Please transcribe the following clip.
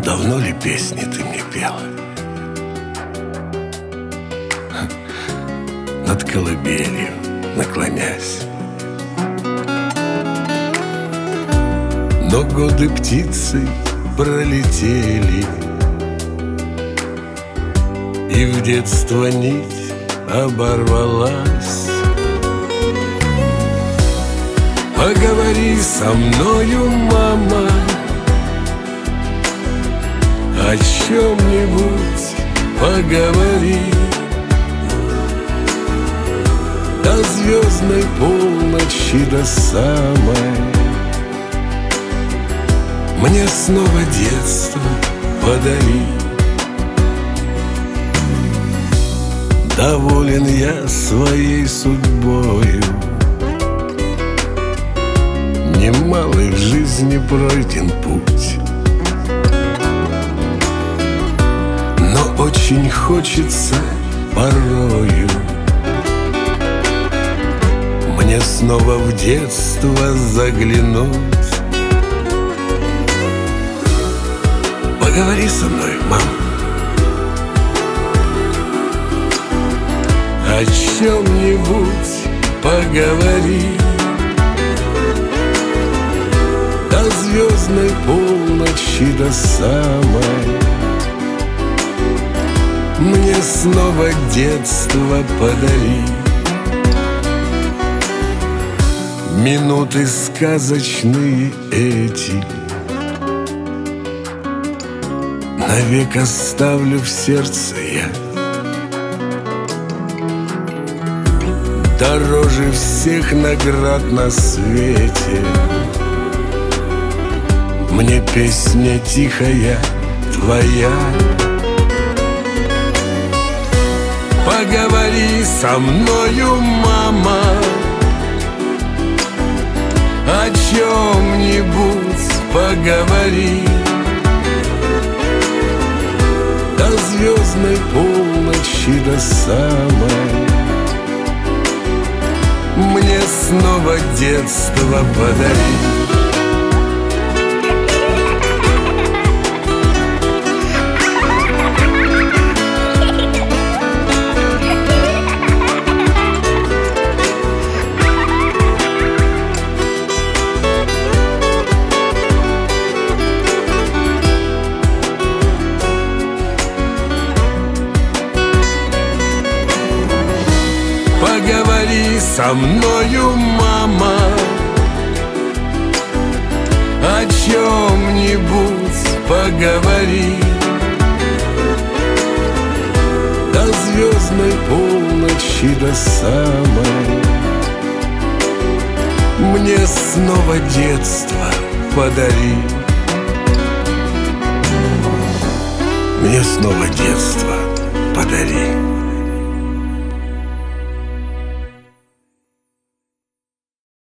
Давно ли песни ты мне пела? Над колыбелью наклонясь. Но годы птицы пролетели, и в детство нить оборвалась. Поговори со мною, мама, о чем-нибудь поговори. До звездной полночи, до самой. Мне снова детство подари. Доволен я своей судьбою, немалый в жизни пройден путь. Но очень хочется порою мне снова в детство заглянуть. Поговори со мной, мам, о чем-нибудь поговори. До звездной полночи, до самой. Мне снова детство подари. Минуты сказочные эти навек оставлю в сердце я. Дороже всех наград на свете мне песня тихая твоя. Поговори со мною, мама, о чем-нибудь поговори. До звездной полночи, до самой. Мне снова детство подари. Поговори со мною, мама, о чем-нибудь поговори. До звездной полночи, до самой. Мне снова детство подари. Мне снова детство подари.